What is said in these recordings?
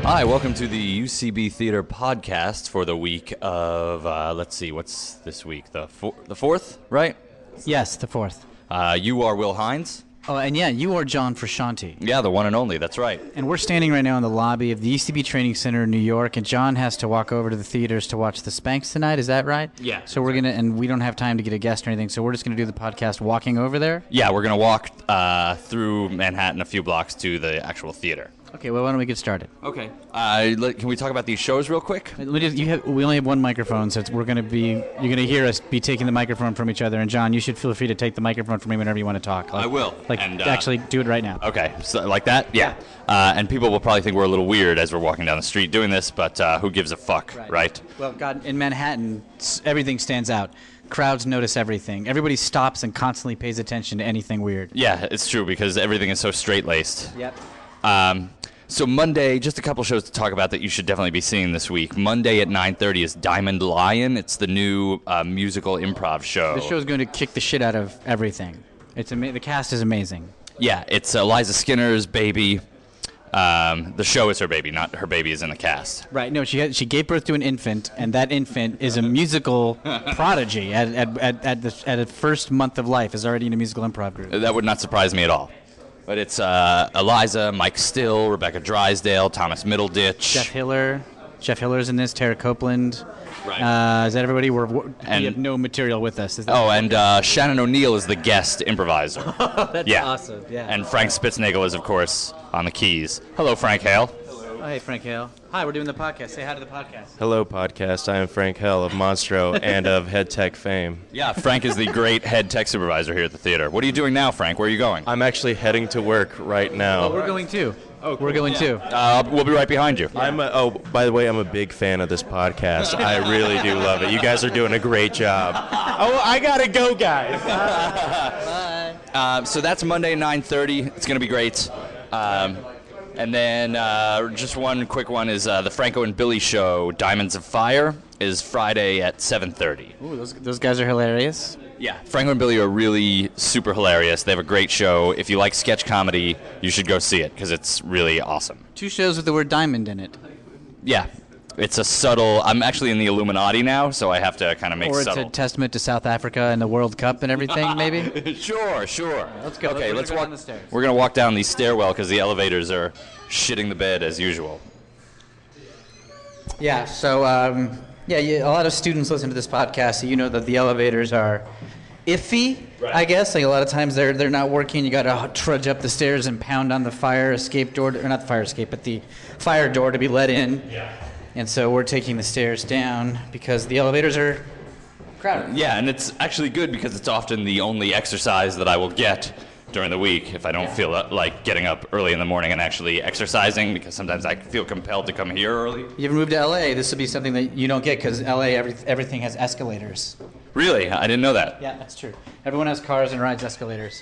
Hi, welcome to the UCB Theater podcast for the week of, let's see, what's this week? The 4th, right? Yes, the 4th. You are Will Hines? Oh, and yeah, you are John Frusciante. Yeah, the one and only, that's right. And we're standing right now in the lobby of the UCB Training Center in New York, and John has to walk over to the theaters to watch the Spanx tonight, is that right? Yeah. So we're gonna, and we don't have time to get a guest or anything, so we're just gonna do the podcast walking over there? Yeah, we're going to walk through Manhattan a few blocks to the actual theater. Okay, well, why don't we get started? Okay. Can we talk about these shows real quick? We only have one microphone, so you're gonna hear us be taking the microphone from each other, and John, you should feel free to take the microphone from me whenever you want to talk. I will. Actually do it right now. Okay, so like that? Yeah. And people will probably think we're a little weird as we're walking down the street doing this, but who gives a fuck, right? Well, God, in Manhattan, everything stands out. Crowds notice everything. Everybody stops and constantly pays attention to anything weird. Yeah, it's true because everything is so straight-laced. Yep. So Monday, just a couple shows to talk about that you should definitely be seeing this week. Monday at 9:30 is Diamond Lion. It's the new musical improv show. The show's going to kick the shit out of everything. The cast is amazing. Yeah, it's Liza Skinner's baby. The show is her baby, not her baby is in the cast. Right. No, she gave birth to an infant, and that infant is a musical prodigy. At the first month of life, is already in a musical improv group. That would not surprise me at all. But it's Eliza, Mike Still, Rebecca Drysdale, Thomas Middleditch. Jeff Hiller's in this, Tara Copeland. Right. Is that everybody? We have no material with us. And Shannon O'Neill is the guest improviser. That's awesome. Yeah. And Frank Spitznagel is, of course, on the keys. Hello, Frank Hale. Oh, hey, Frank Hale. Hi, we're doing the podcast. Say hi to the podcast. Hello, podcast. I am Frank Hale of Monstro and of Head Tech fame. Yeah, Frank is the great head tech supervisor here at the theater. What are you doing now, Frank? Where are you going? I'm actually heading to work right now. Oh, we're going too. Oh, cool. We're going too. We'll be right behind you. By the way, I'm a big fan of this podcast. I really do love it. You guys are doing a great job. Oh, I gotta go, guys. Bye. So that's Monday, 9:30. It's going to be great. And then just one quick one is the Franco and Billy show, Diamonds of Fire, is Friday at 7:30. Ooh, those guys are hilarious. Yeah, Franco and Billy are really super hilarious. They have a great show. If you like sketch comedy, you should go see it because it's really awesome. 2 shows with the word diamond in it. Yeah, it's a subtle. I'm actually in the Illuminati now, so I have to kind of make subtle. Or subtle. it's a testament to South Africa and the World Cup and everything, maybe? Sure. Let's go. Okay, let's walk down the stairs. We're going to walk down the stairwell because the elevators are shitting the bed as usual. Yeah, so, a lot of students listen to this podcast, so you know that the elevators are iffy, right. I guess. Like a lot of times they're not working. You got to trudge up the stairs and pound on the fire escape door, or not the fire escape, but the fire door to be let in. Yeah. And so we're taking the stairs down because the elevators are crowded. Yeah, and it's actually good because it's often the only exercise that I will get during the week if I don't feel like getting up early in the morning and actually exercising, because sometimes I feel compelled to come here early. You ever moved to LA, this would be something that you don't get because LA, everything has escalators. Really? I didn't know that. Yeah, that's true. Everyone has cars and rides escalators.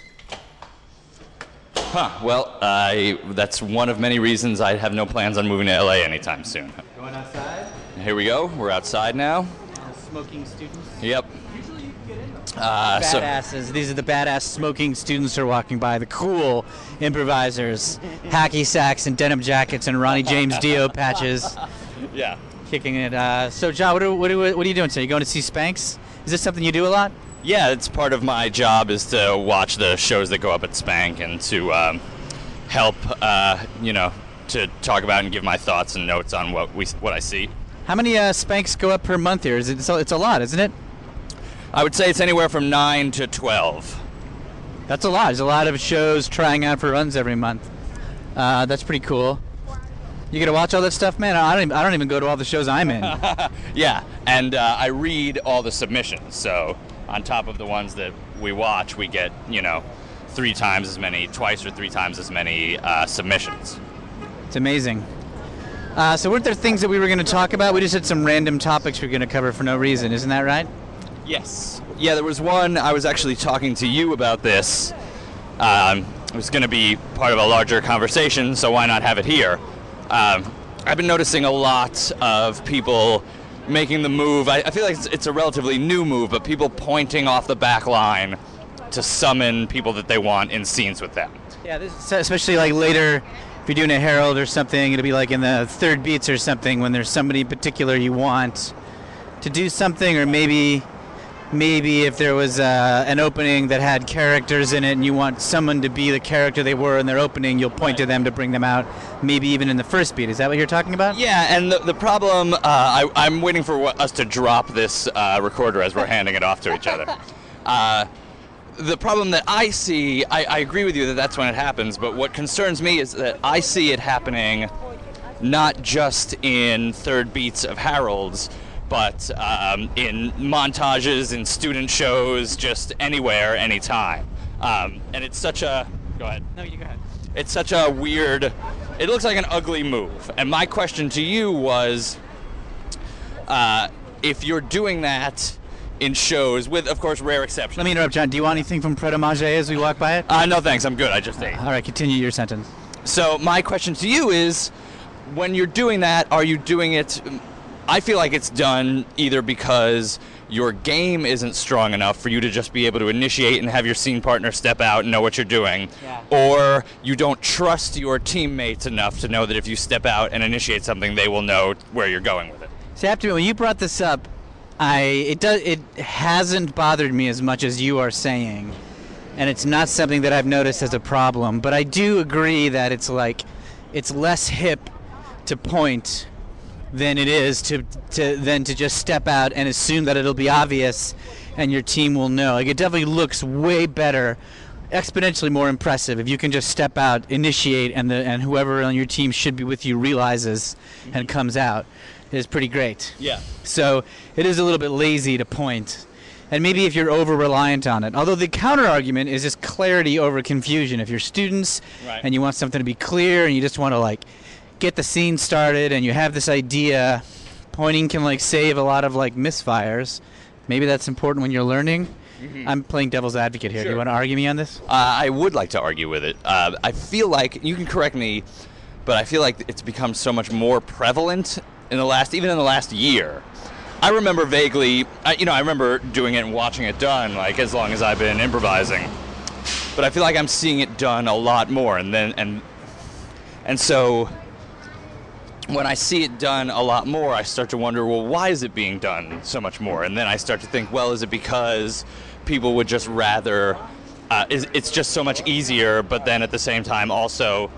Huh. Well, that's one of many reasons I have no plans on moving to LA anytime soon. Going outside? Here we go. We're outside now. Smoking students? Yep. Usually you can get in them. Badasses. These are the badass smoking students who are walking by. The cool improvisers. Hacky sacks and denim jackets and Ronnie James Dio patches. Yeah. Kicking it. So, John, what are you doing today? You going to see Spanx? Is this something you do a lot? Yeah, it's part of my job is to watch the shows that go up at Spank and to help, to talk about and give my thoughts and notes on what I see. How many Spanks go up per month here? It's a lot, isn't it? I would say it's anywhere from 9 to 12. That's a lot. There's a lot of shows trying out for runs every month. That's pretty cool. You get to watch all that stuff, man? I don't even go to all the shows I'm in. Yeah, and I read all the submissions. So on top of the ones that we watch, we get, twice or three times as many submissions. It's amazing. So weren't there things that we were going to talk about? We just had some random topics we were going to cover for no reason. Isn't that right? Yes. Yeah, there was one. I was actually talking to you about this. It was going to be part of a larger conversation, so why not have it here? I've been noticing a lot of people making the move. I feel like it's a relatively new move, but people pointing off the back line to summon people that they want in scenes with them. Yeah, this, especially like later if you're doing a herald or something, it'll be like in the third beats or something when there's somebody in particular you want to do something, or maybe if there was an opening that had characters in it and you want someone to be the character they were in their opening, you'll point to them to bring them out, maybe even in the first beat. Is that what you're talking about? Yeah, and the problem, I'm waiting for us to drop this recorder as we're handing it off to each other. The problem that I see, I agree with you that that's when it happens, but what concerns me is that I see it happening not just in third beats of heralds, but in montages, in student shows, just anywhere, anytime. And it's such a... Go ahead. No, you go ahead. It's such a weird... It looks like an ugly move. And my question to you was, if you're doing that in shows, with, of course, rare exceptions... Let me interrupt, John. Do you want anything from Pret a Manger as we walk by it? No, thanks. I'm good. I just ate. All right, continue your sentence. So my question to you is, when you're doing that, are you doing it... I feel like it's done either because your game isn't strong enough for you to just be able to initiate and have your scene partner step out and know what you're doing, or you don't trust your teammates enough to know that if you step out and initiate something, they will know where you're going with it. See, I have to admit, when you brought this up, it hasn't bothered me as much as you are saying, and it's not something that I've noticed as a problem. But I do agree that it's less hip to point than it is to just step out and assume that it'll be obvious and your team will know. Like, it definitely looks way better, exponentially more impressive if you can just step out, initiate, and whoever on your team should be with you realizes and comes out. It is pretty great. Yeah. So it is a little bit lazy to point. And maybe if you're over-reliant on it. Although the counter-argument is just clarity over confusion. If you're students and you want something to be clear and you just want to, get the scene started and you have this idea, pointing can save a lot of misfires. Maybe that's important when you're learning. Mm-hmm. I'm playing devil's advocate here. Sure. Do you want to argue me on this? I would like to argue with it. I feel like, you can correct me, but I feel like it's become so much more prevalent even in the last year. I remember vaguely, I remember doing it and watching it done as long as I've been improvising. But I feel like I'm seeing it done a lot more, and so when I see it done a lot more, I start to wonder, well, why is it being done so much more? And then I start to think, well, is it because people would just rather, it's just so much easier, but then at the same time also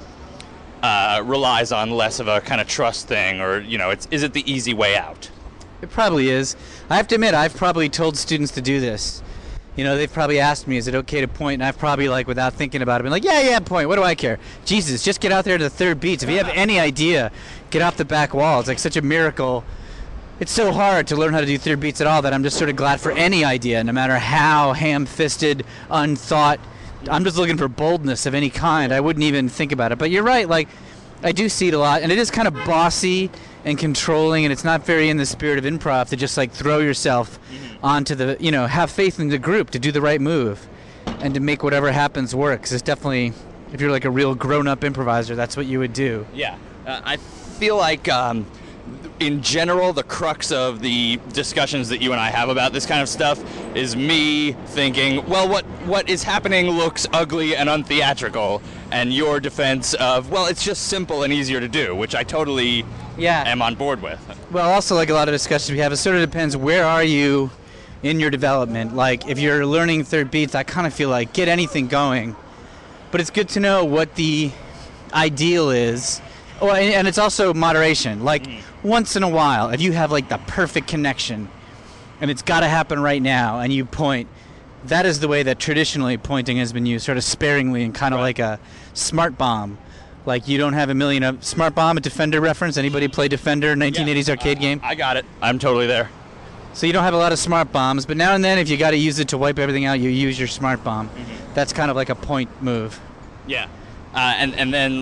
relies on less of a kind of trust thing, or, is it the easy way out? It probably is. I have to admit, I've probably told students to do this. They've probably asked me, is it okay to point? And I've probably, without thinking about it, been yeah, point. What do I care? Jesus, just get out there to the third beats. If you have any idea, get off the back wall. It's such a miracle. It's so hard to learn how to do third beats at all that I'm just sort of glad for any idea, no matter how ham-fisted, unthought. I'm just looking for boldness of any kind. I wouldn't even think about it. But you're right, I do see it a lot, and it is kind of bossy and controlling, and it's not very in the spirit of improv to just throw yourself onto the, have faith in the group to do the right move and to make whatever happens work. 'Cause it's definitely, if you're a real grown-up improviser, that's what you would do. Yeah. I feel like in general, the crux of the discussions that you and I have about this kind of stuff is me thinking, well, what is happening looks ugly and untheatrical, and your defense of, well, it's just simple and easier to do, which I totally am on board with. Well, also, a lot of discussions we have, it sort of depends, where are you in your development? If you're learning third beats, I kind of feel get anything going, but it's good to know what the ideal is. Oh, and it's also moderation. Once in a while, if you have the perfect connection and it's got to happen right now and you point, that is the way that traditionally pointing has been used, sort of sparingly and kind of like a smart bomb. You don't have a million of smart bomb, a Defender reference. Anybody play Defender, 1980s arcade game? I got it. I'm totally there. So you don't have a lot of smart bombs, but now and then if you got to use it to wipe everything out, you use your smart bomb. Mm-hmm. That's kind of a point move. Yeah. And then,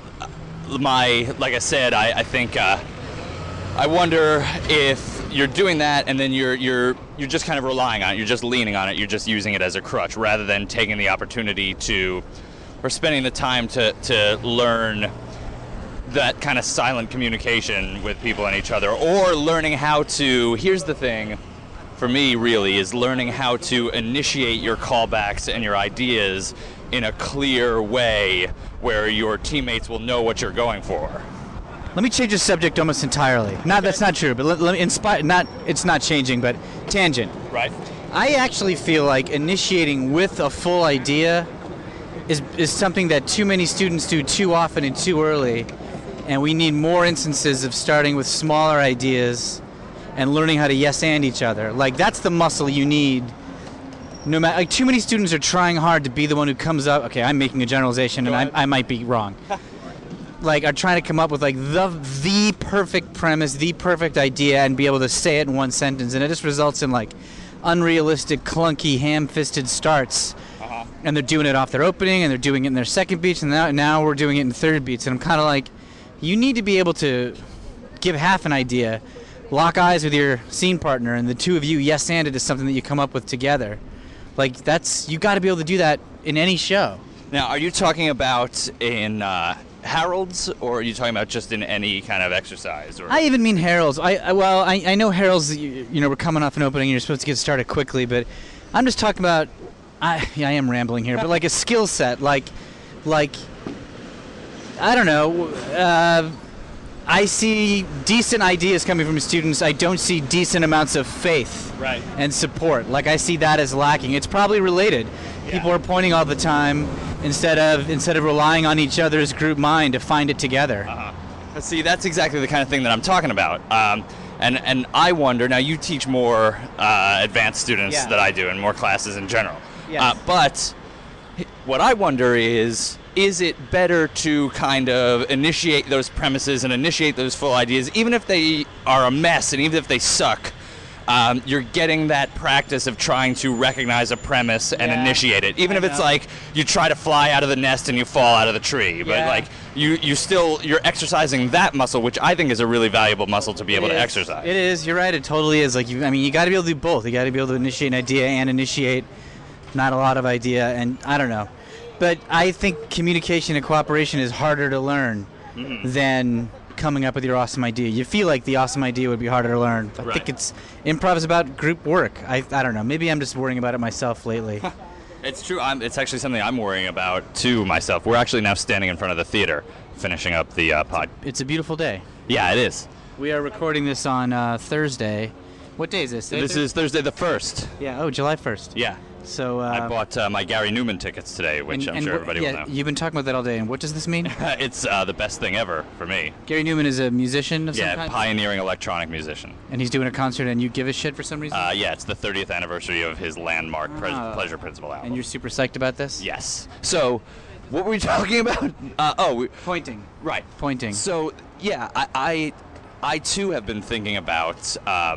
like I said, I think I wonder if you're doing that and then you're just kind of relying on it, you're just leaning on it, you're just using it as a crutch rather than taking the opportunity or spending the time to learn that kind of silent communication with people and each other, or learning how to, here's the thing, for me, really, is learning how to initiate your callbacks and your ideas in a clear way where your teammates will know what you're going for. Let me change the subject almost entirely. That's not true, but let me inspire. It's not changing, but tangent. Right. I actually feel like initiating with a full idea is something that too many students do too often and too early, and we need more instances of starting with smaller ideas and learning how to yes and each other. Like, that's the muscle you need. No matter, like, too many students are trying hard to be the one who comes up. Okay, I'm making a generalization, and I might be wrong. Like, are trying to come up with like the perfect premise, the perfect idea, and be able to say it in one sentence, and it just results in like unrealistic, clunky, ham-fisted starts. And they're doing it off their opening, and they're doing it in their second beats, and now we're doing it in third beats. And I'm kind of like, you need to be able to give half an idea, lock eyes with your scene partner, and the two of you yes-and it is something that you come up with together. Like, you got to be able to do that in any show. Now, are you talking about in Harold's, or are you talking about just in any kind of exercise? Or? I even mean Harold's. I know Harold's, we're coming off an opening and you're supposed to get started quickly, but I'm just talking about, I am rambling here, but like a skill set, like I don't know, I see decent ideas coming from students. I don't see decent amounts of faith and support. Like, I see that as lacking. It's probably related. Yeah. People are pointing all the time instead of relying on each other's group mind to find it together. See, that's exactly the kind of thing that I'm talking about. And I wonder, now you teach more advanced students than I do, and more classes in general. Yes. But what I wonder is it better to kind of initiate those premises and initiate those full ideas, even if they are a mess and even if they suck? You're getting that practice of trying to recognize a premise and initiate it, even if it's like you try to fly out of the nest and you fall out of the tree. But like you're exercising that muscle, which I think is a really valuable muscle to be able to exercise. It is. You're right. It totally is. Like, you got to be able to do both. You got to be able to initiate an idea and initiate not a lot of idea. And I don't know, but I think communication and cooperation is harder to learn than coming up with your awesome idea. You feel like the awesome idea would be harder to learn. I think improv is about group work. I don't know. Maybe I'm just worrying about it myself lately. It's true. It's actually something I'm worrying about too myself. We're actually now standing in front of the theater, finishing up the pod. It's a beautiful day. Yeah, it is. We are recording this on Thursday. What day is this? This is Thursday the 1st. Yeah. Oh, July 1st. Yeah. So I bought my Gary Newman tickets today, which I'm sure everybody will know. You've been talking about that all day, and what does this mean? It's the best thing ever for me. Gary Newman is a musician of some kind? Yeah, pioneering electronic musician. And he's doing a concert, and you give a shit for some reason? Yeah, it's the 30th anniversary of his landmark Pleasure Principle album. And you're super psyched about this? Yes. So, what were we talking about? Pointing. Right. Pointing. So, yeah, I too have been thinking about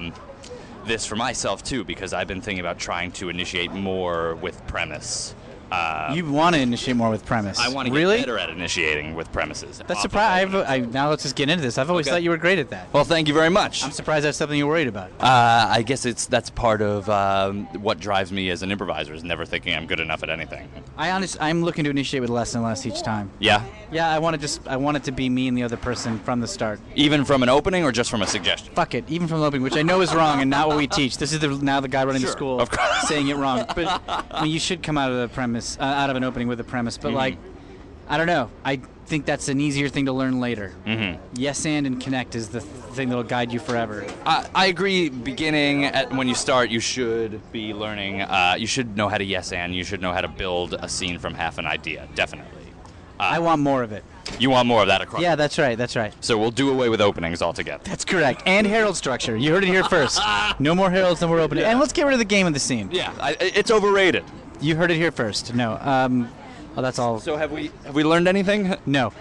this for myself too, because I've been thinking about trying to initiate more with premise. You want to initiate more with premise? I want to get better at initiating with premises. That's surprising. Now let's just get into this. I've always thought you were great at that. Well, thank you very much. I'm surprised that's something you're worried about. I guess that's part of what drives me as an improviser, is never thinking I'm good enough at anything. I'm looking to initiate with less and less each time. Yeah? Yeah, I want it to be me and the other person from the start. Even from an opening or just from a suggestion? Fuck it, even from the opening, which I know is wrong and not what we teach. This is now the guy running the school saying it wrong. But I mean, you should come out of the premise, out of an opening with a premise. But like, I don't know. I think that's an easier thing to learn later. Yes and connect is the thing that'll guide you forever. I agree. Beginning when you start, you should be learning. You should know how to yes and. You should know how to build a scene from half an idea. Definitely. I want more of it. You want more of that across? Yeah, that's right. That's right. So we'll do away with openings altogether. That's correct. And herald structure. You heard it here first. No more heralds, no more opening. And let's get rid of the game of the scene. Yeah, it's overrated. You heard it here first. No. Oh, that's all. So have we learned anything? No.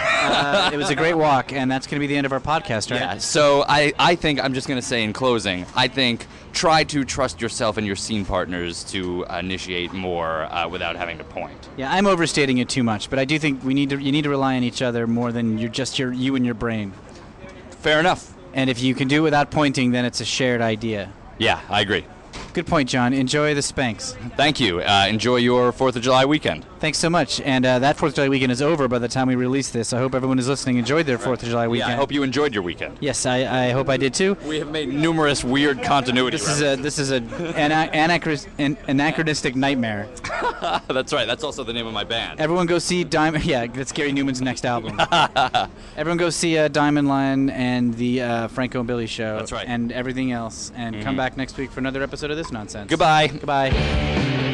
It was a great walk, and that's going to be the end of our podcast, right? Yeah. So I think I'm just going to say in closing, I think try to trust yourself and your scene partners to initiate more without having to point. Yeah, I'm overstating it too much, but I do think you need to rely on each other more than you and your brain. Fair enough. And if you can do it without pointing, then it's a shared idea. Yeah, I agree. Good point, John. Enjoy the Spanx. Thank you. Enjoy your 4th of July weekend. Thanks so much. And that 4th of July weekend is over by the time we release this. I hope everyone who's listening enjoyed their 4th of July weekend. Yeah, I hope you enjoyed your weekend. Yes, I hope I did too. We have made numerous weird continuity. This is an anachronistic nightmare. That's right. That's also the name of my band. Everyone go see Diamond. Yeah, that's Gary Newman's next album. Everyone go see Diamond Line and the Franco and Billy show. That's right. And everything else. And come back next week for another episode of this nonsense. Goodbye. Goodbye.